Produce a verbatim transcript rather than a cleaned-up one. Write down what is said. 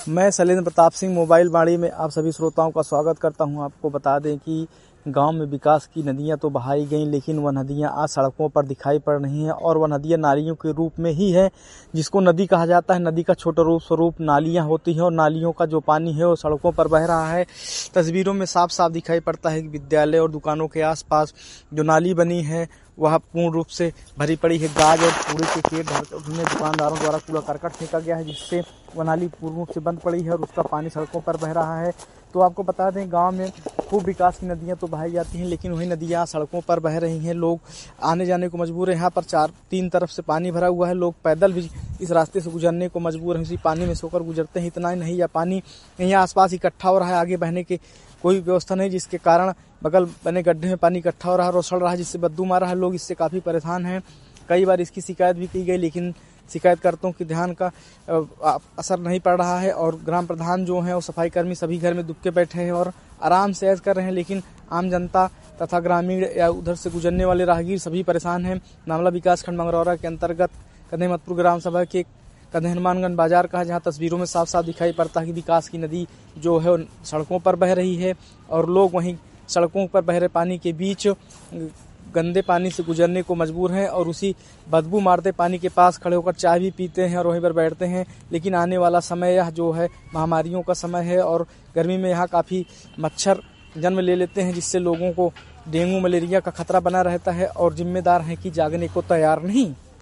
मैं शैलेंद्र प्रताप सिंह मोबाइल वाणी में आप सभी श्रोताओं का स्वागत करता हूं। आपको बता दें कि गांव में विकास की नदियां तो बहाई गईं, लेकिन वह नदियां आज सड़कों पर दिखाई पड़ रही हैं और वह नदियां नालियों के रूप में ही है, जिसको नदी कहा जाता है। नदी का छोटा रूप स्वरूप नालियां होती हैं और नालियों का जो पानी है वो सड़कों पर बह रहा है। तस्वीरों में साफ साफ दिखाई पड़ता है कि विद्यालय और दुकानों के आसपास जो नाली बनी है वह पूर्ण रूप से भरी पड़ी है। गाज और कूड़े के खेत उन्हें दुकानदारों द्वारा कूड़ा करकट फेंका गया है, जिससे वह नाली पूर्ण रूप से बंद पड़ी है और उसका पानी सड़कों पर बह रहा है। तो आपको बता दें, गांव में खूब विकास की नदियां तो बहाई जाती हैं, लेकिन वही नदियां सड़कों पर बह रही हैं। लोग आने जाने को मजबूर है। यहाँ पर चार तीन तरफ से पानी भरा हुआ है। लोग पैदल भी इस रास्ते से गुजरने को मजबूर हैं। इसी पानी में सोकर गुजरते हैं। इतना ही नहीं, यह पानी यहाँ आसपास इकट्ठा हो रहा है। आगे बहने की कोई व्यवस्था नहीं, जिसके कारण बगल बने गड्ढे में पानी इकट्ठा हो रहा है और उछल रहा है, जिससे बदबू मार रहा है। लोग इससे काफ़ी परेशान हैं। कई बार इसकी शिकायत भी की गई, लेकिन शिकायतकर्ताओं की ध्यान का असर नहीं पड़ रहा है और ग्राम प्रधान जो हैं और सफाई कर्मी सभी घर में दुबके बैठे हैं और आराम से ऐश कर रहे हैं। लेकिन आम जनता तथा ग्रामीण या उधर से गुजरने वाले राहगीर सभी परेशान हैं। मामला विकास खंड मंगरौरा के अंतर्गत कन्हैमतपुर ग्राम सभा के कन्है हनुमानगंज बाजार का है, जहाँ तस्वीरों में साफ साफ दिखाई पड़ता है कि विकास की नदी जो है सड़कों पर बह रही है और लोग वहीं सड़कों पर बह रहे पानी के बीच गंदे पानी से गुजरने को मजबूर हैं और उसी बदबू मारते पानी के पास खड़े होकर चाय भी पीते हैं और वहीं पर बैठते हैं। लेकिन आने वाला समय यह जो है महामारियों का समय है और गर्मी में यहाँ काफ़ी मच्छर जन्म ले लेते हैं, जिससे लोगों को डेंगू मलेरिया का खतरा बना रहता है और जिम्मेदार हैं कि जागने को तैयार नहीं।